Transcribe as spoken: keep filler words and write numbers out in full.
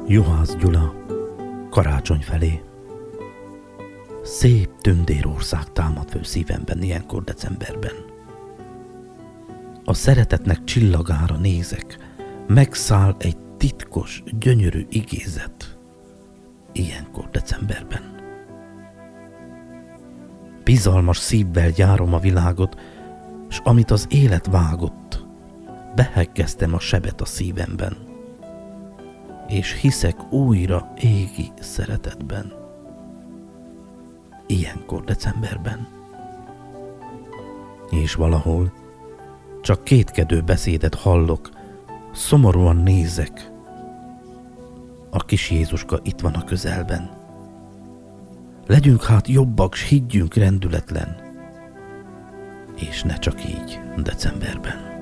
Juhász Gyula, karácsony felé. Szép tündérország támad fő szívemben ilyenkor decemberben. A szeretetnek csillagára nézek, megszáll egy titkos, gyönyörű igézet ilyenkor decemberben. Bizalmas szívvel járom a világot, s amit az élet vágott, behegeztem a sebet a szívemben, és hiszek újra égi szeretetben ilyenkor decemberben. És valahol csak kétkedő beszédet hallok, szomorúan nézek. A kis Jézuska itt van a közelben. Legyünk hát jobbak, s higgyünk rendületlen, és ne csak így decemberben.